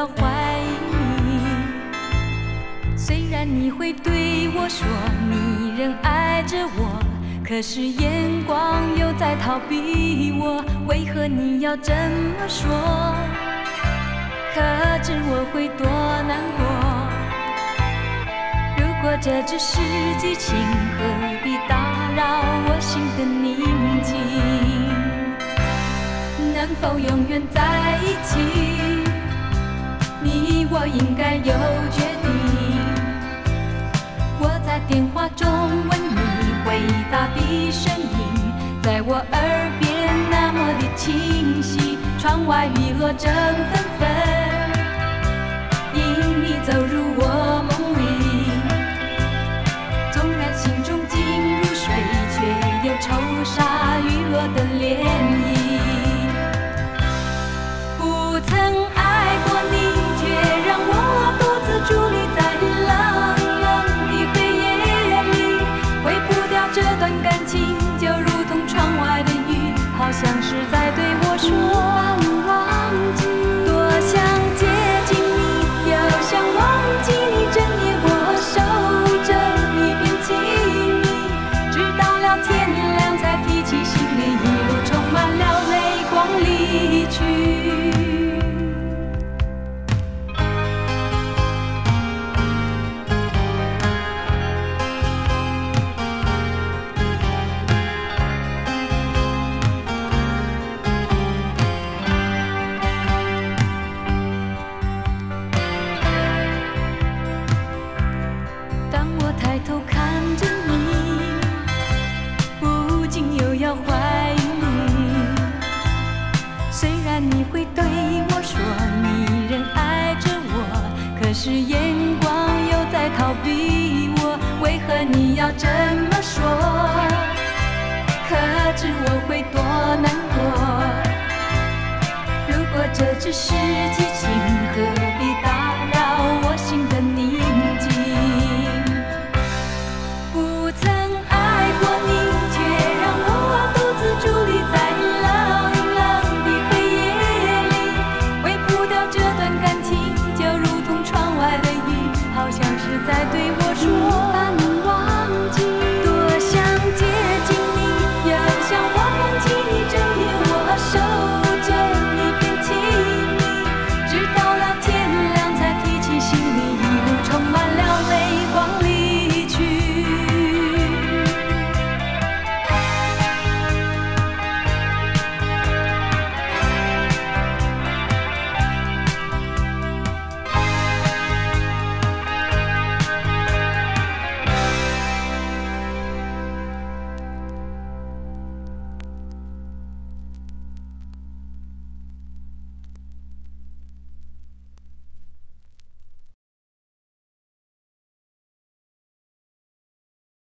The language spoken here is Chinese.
要怀疑你。虽然你会对我说你仍爱着我，可是眼光又在逃避我，为何你要这么说？可知我会多难过？如果这只是激情，何必打扰我心的宁静？能否永远在一起？你我应该有决定。我在电话中问你，回答的声音在我耳边那么的清晰。窗外雨落正纷纷，因你走入我梦里。纵然心中静如水，却又抽沙雨落的涟漪。不曾爱过你，却让我独自伫立在冷冷的黑夜里。挥不掉这段感情，就如同窗外的雨，好像是在对我说忘记。多想接近你，又想忘记你，整夜我守着一片静谧，直到了天亮才提起行李，一路充满了泪光离去。当我抬头看着你，不禁又要怀疑你。虽然你会对我说你仍爱着我，可是眼光又在逃避我，为何你要这么说？可知我会多难过？如果这只是激情，何必打扰我心的宁静？不曾爱过你，却让我独自伫立在冷冷的黑夜里。挥不掉这段感情，就如同窗外的雨，好像是在对我说